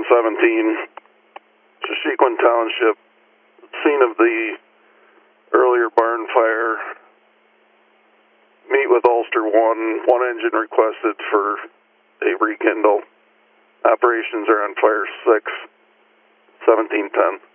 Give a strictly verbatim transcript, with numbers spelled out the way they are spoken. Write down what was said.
seventeen, Shashequin Township, scene of the earlier barn fire. Meet with Ulster one, one engine requested for a rekindle. Operations are on fire six, seventeen ten.